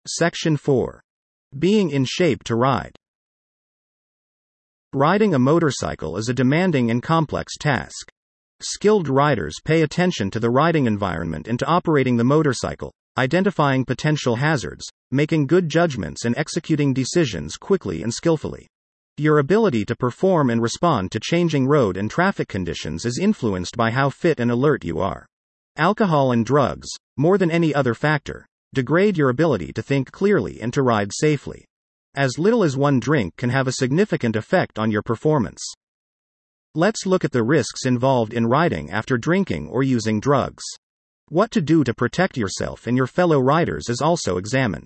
Section 4. Being in shape to ride. Riding a motorcycle is a demanding and complex task. Skilled riders pay attention to the riding environment and to operating the motorcycle, identifying potential hazards, making good judgments and executing decisions quickly and skillfully. Your ability to perform and respond to changing road and traffic conditions is influenced by how fit and alert you are. Alcohol and drugs, more than any other factor, degrade your ability to think clearly and to ride safely. As little as one drink can have a significant effect on your performance. Let's look at the risks involved in riding after drinking or using drugs. What to do to protect yourself and your fellow riders is also examined.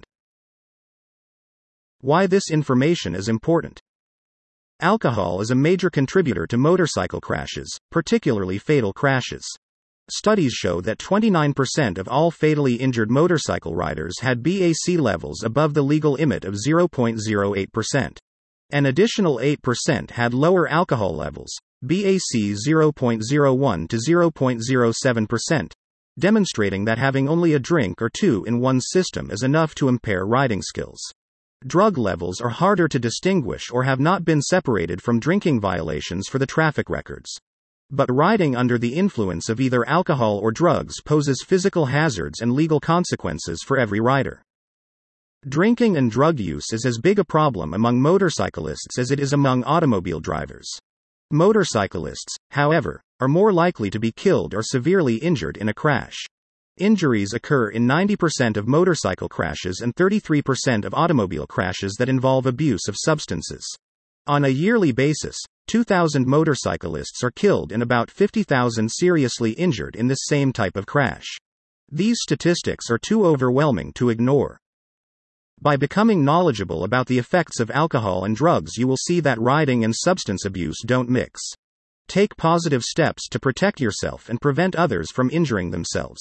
Why this information is important. Alcohol is a major contributor to motorcycle crashes, particularly fatal crashes. Studies show that 29% of all fatally injured motorcycle riders had BAC levels above the legal limit of 0.08%. An additional 8% had lower alcohol levels, BAC 0.01 to 0.07%, demonstrating that having only a drink or two in one's system is enough to impair riding skills. Drug levels are harder to distinguish or have not been separated from drinking violations for the traffic records. But riding under the influence of either alcohol or drugs poses physical hazards and legal consequences for every rider. Drinking and drug use is as big a problem among motorcyclists as it is among automobile drivers. Motorcyclists, however, are more likely to be killed or severely injured in a crash. Injuries occur in 90% of motorcycle crashes and 33% of automobile crashes that involve abuse of substances. On a yearly basis, 2,000 motorcyclists are killed and about 50,000 seriously injured in this same type of crash. These statistics are too overwhelming to ignore. By becoming knowledgeable about the effects of alcohol and drugs, you will see that riding and substance abuse don't mix. Take positive steps to protect yourself and prevent others from injuring themselves.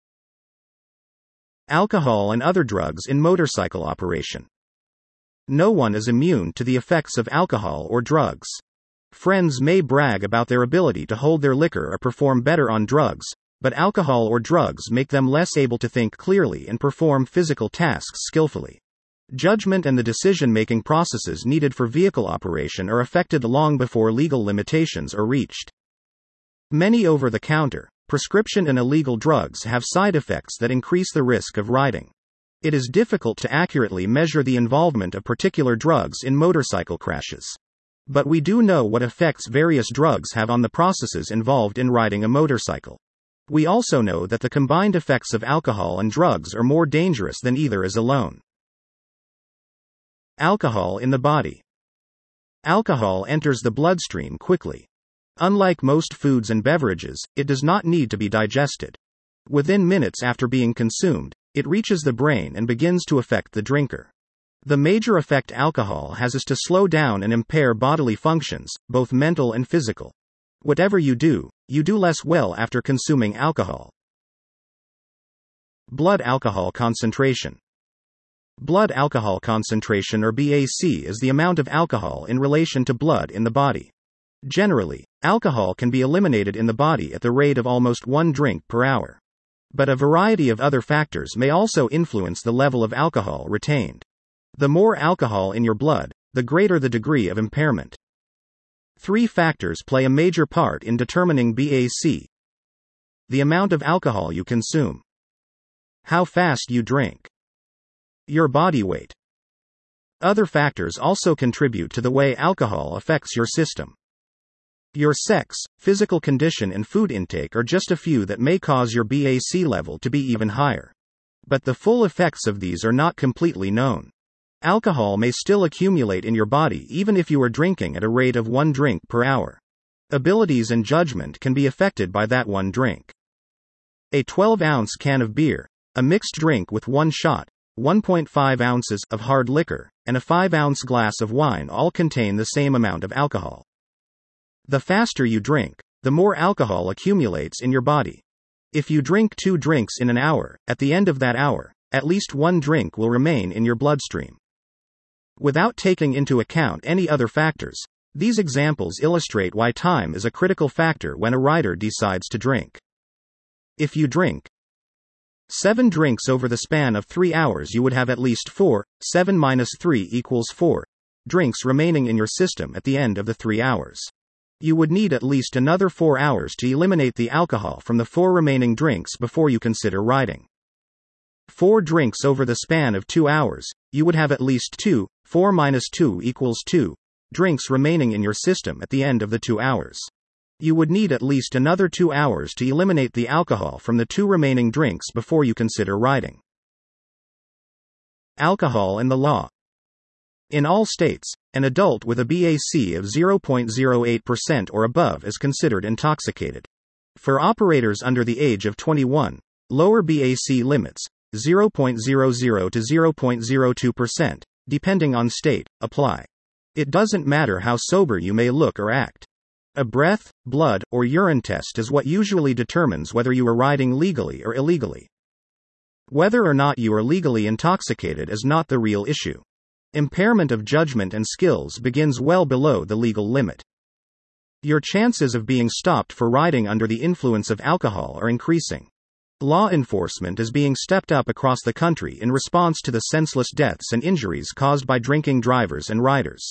Alcohol and other drugs in motorcycle operation. No one is immune to the effects of alcohol or drugs. Friends may brag about their ability to hold their liquor or perform better on drugs, but alcohol or drugs make them less able to think clearly and perform physical tasks skillfully. Judgment and the decision-making processes needed for vehicle operation are affected long before legal limitations are reached. Many over-the-counter, prescription and illegal drugs have side effects that increase the risk of riding. It is difficult to accurately measure the involvement of particular drugs in motorcycle crashes. But we do know what effects various drugs have on the processes involved in riding a motorcycle. We also know that the combined effects of alcohol and drugs are more dangerous than either as alone. Alcohol in the body. Alcohol enters the bloodstream quickly. Unlike most foods and beverages, it does not need to be digested. Within minutes after being consumed, it reaches the brain and begins to affect the drinker. The major effect alcohol has is to slow down and impair bodily functions, both mental and physical. Whatever you do less well after consuming alcohol. Blood alcohol concentration. Blood alcohol concentration, or BAC, is the amount of alcohol in relation to blood in the body. Generally, alcohol can be eliminated in the body at the rate of almost 1 drink per hour. But a variety of other factors may also influence the level of alcohol retained. The more alcohol in your blood, the greater the degree of impairment. 3 factors play a major part in determining BAC. The amount of alcohol you consume. How fast you drink. Your body weight. Other factors also contribute to the way alcohol affects your system. Your sex, physical condition and food intake are just a few that may cause your BAC level to be even higher. But the full effects of these are not completely known. Alcohol may still accumulate in your body even if you are drinking at a rate of 1 drink per hour. Abilities and judgment can be affected by that 1 drink. A 12-ounce can of beer, a mixed drink with 1 shot, 1.5 ounces of hard liquor, and a 5-ounce glass of wine all contain the same amount of alcohol. The faster you drink, the more alcohol accumulates in your body. If you drink 2 drinks in an hour, at the end of that hour, at least 1 drink will remain in your bloodstream. Without taking into account any other factors, these examples illustrate why time is a critical factor when a rider decides to drink. If you drink, 7 drinks over the span of 3 hours, you would have at least 4, 7 minus 3 equals 4, drinks remaining in your system at the end of the 3 hours. You would need at least another 4 hours to eliminate the alcohol from the 4 remaining drinks before you consider riding. 4 drinks over the span of 2 hours, you would have at least 2, 4 minus 2 equals 2, drinks remaining in your system at the end of the 2 hours. You would need at least another 2 hours to eliminate the alcohol from the 2 remaining drinks before you consider riding. Alcohol and the law. In all states, an adult with a BAC of 0.08% or above is considered intoxicated. For operators under the age of 21, lower BAC limits, 0.00 to 0.02%, depending on state, apply. It doesn't matter how sober you may look or act. A breath, blood, or urine test is what usually determines whether you are riding legally or illegally. Whether or not you are legally intoxicated is not the real issue. Impairment of judgment and skills begins well below the legal limit. Your chances of being stopped for riding under the influence of alcohol are increasing. Law enforcement is being stepped up across the country in response to the senseless deaths and injuries caused by drinking drivers and riders.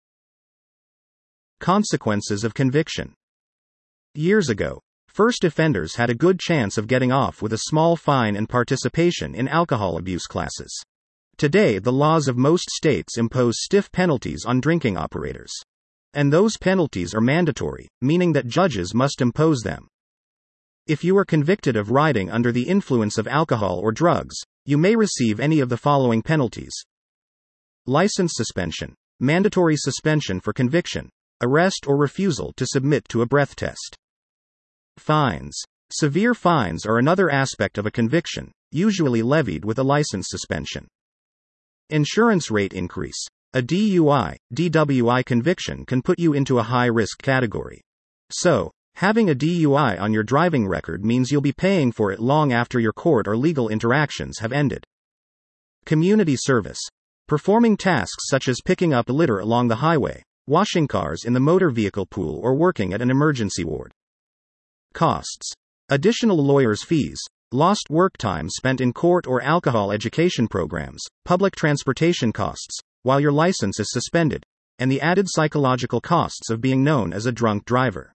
Consequences of conviction. Years ago, first offenders had a good chance of getting off with a small fine and participation in alcohol abuse classes. Today, the laws of most states impose stiff penalties on drinking operators. And those penalties are mandatory, meaning that judges must impose them. If you are convicted of riding under the influence of alcohol or drugs, you may receive any of the following penalties: license suspension, mandatory suspension for conviction, arrest or refusal to submit to a breath test. Fines. Severe fines are another aspect of a conviction, usually levied with a license suspension. Insurance rate increase. A DUI, DWI conviction can put you into a high-risk category. So, having a DUI on your driving record means you'll be paying for it long after your court or legal interactions have ended. Community service. Performing tasks such as picking up litter along the highway, washing cars in the motor vehicle pool, or working at an emergency ward. Costs. Additional lawyers' fees, lost work time spent in court or alcohol education programs, public transportation costs, while your license is suspended, and the added psychological costs of being known as a drunk driver.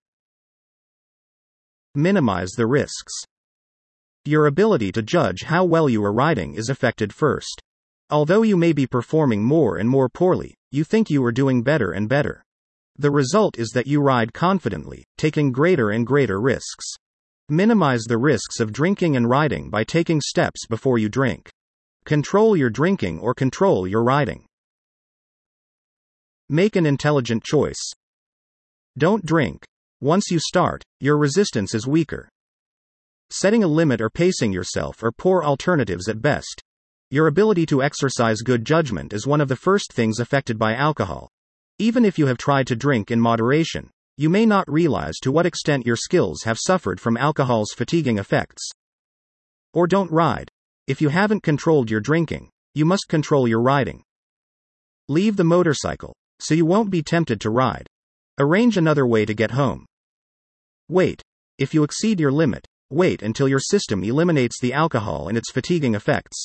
Minimize the risks. Your ability to judge how well you are riding is affected first. Although you may be performing more and more poorly, you think you are doing better and better. The result is that you ride confidently, taking greater and greater risks. Minimize the risks of drinking and riding by taking steps before you drink. Control your drinking or control your riding. Make an intelligent choice. Don't drink. Once you start, your resistance is weaker. Setting a limit or pacing yourself are poor alternatives at best. Your ability to exercise good judgment is one of the first things affected by alcohol. Even if you have tried to drink in moderation, you may not realize to what extent your skills have suffered from alcohol's fatiguing effects. Or don't ride. If you haven't controlled your drinking, you must control your riding. Leave the motorcycle, so you won't be tempted to ride. Arrange another way to get home. Wait. If you exceed your limit, wait until your system eliminates the alcohol and its fatiguing effects.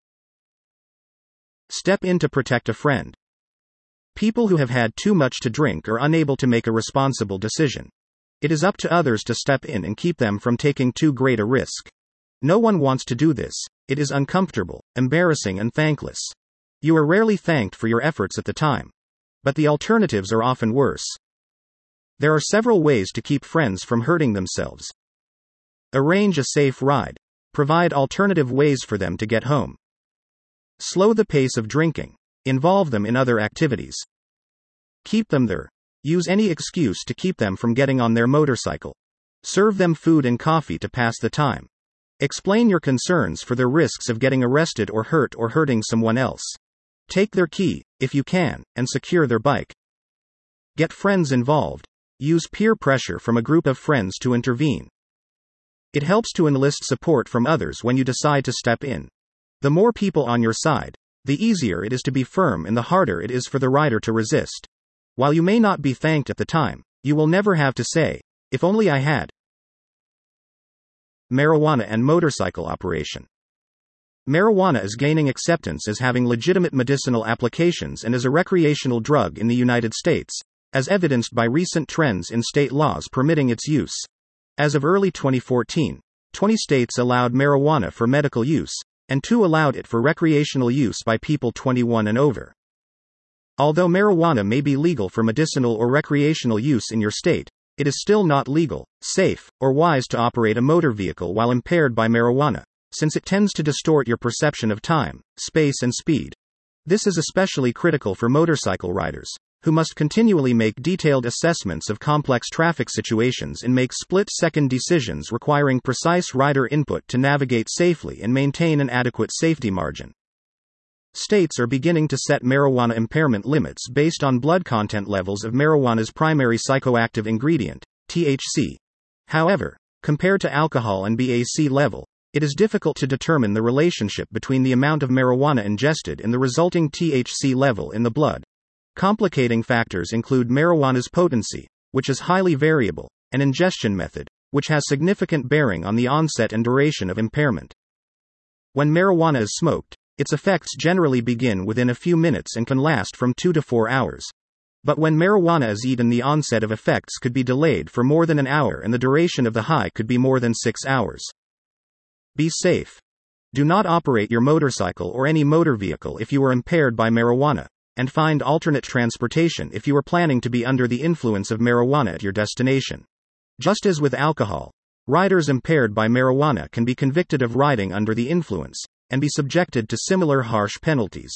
Step in to protect a friend. People who have had too much to drink are unable to make a responsible decision. It is up to others to step in and keep them from taking too great a risk. No one wants to do this. It is uncomfortable, embarrassing, and thankless. You are rarely thanked for your efforts at the time. But the alternatives are often worse. There are several ways to keep friends from hurting themselves. Arrange a safe ride. Provide alternative ways for them to get home. Slow the pace of drinking. Involve them in other activities. Keep them there. Use any excuse to keep them from getting on their motorcycle. Serve them food and coffee to pass the time. Explain your concerns for the risks of getting arrested or hurting someone else. Take their key, if you can, and secure their bike. Get friends involved. Use peer pressure from a group of friends to intervene. It helps to enlist support from others when you decide to step in. The more people on your side, the easier it is to be firm and the harder it is for the rider to resist. While you may not be thanked at the time, you will never have to say, "If only I had." Marijuana and motorcycle operation. Marijuana is gaining acceptance as having legitimate medicinal applications and as a recreational drug in the United States, as evidenced by recent trends in state laws permitting its use. As of early 2014, 20 states allowed marijuana for medical use, and 2 allowed it for recreational use by people 21 and over. Although marijuana may be legal for medicinal or recreational use in your state, it is still not legal, safe, or wise to operate a motor vehicle while impaired by marijuana, since it tends to distort your perception of time, space, and speed. This is especially critical for motorcycle riders, who must continually make detailed assessments of complex traffic situations and make split-second decisions requiring precise rider input to navigate safely and maintain an adequate safety margin. States are beginning to set marijuana impairment limits based on blood content levels of marijuana's primary psychoactive ingredient, THC. However, compared to alcohol and BAC level, it is difficult to determine the relationship between the amount of marijuana ingested and the resulting THC level in the blood. Complicating factors include marijuana's potency, which is highly variable, and ingestion method, which has significant bearing on the onset and duration of impairment. When marijuana is smoked, its effects generally begin within a few minutes and can last from 2 to 4 hours. But when marijuana is eaten, the onset of effects could be delayed for more than an hour and the duration of the high could be more than 6 hours. Be safe. Do not operate your motorcycle or any motor vehicle if you are impaired by marijuana, and find alternate transportation if you are planning to be under the influence of marijuana at your destination. Just as with alcohol, riders impaired by marijuana can be convicted of riding under the influence, and be subjected to similar harsh penalties.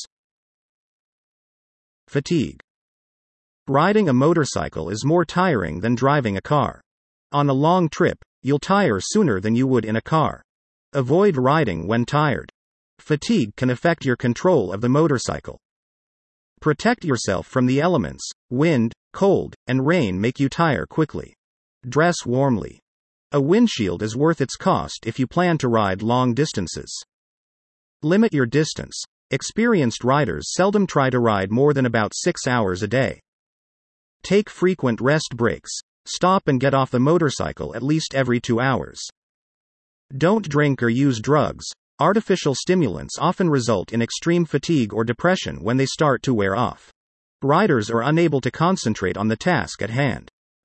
Fatigue. Riding a motorcycle is more tiring than driving a car. On a long trip, you'll tire sooner than you would in a car. Avoid riding when tired. Fatigue can affect your control of the motorcycle. Protect yourself from the elements. Wind, cold, and rain make you tire quickly. Dress warmly. A windshield is worth its cost if you plan to ride long distances. Limit your distance. Experienced riders seldom try to ride more than about 6 hours a day. Take frequent rest breaks. Stop and get off the motorcycle at least every 2 hours. Don't drink or use drugs. Artificial stimulants often result in extreme fatigue or depression when they start to wear off. Riders are unable to concentrate on the task at hand.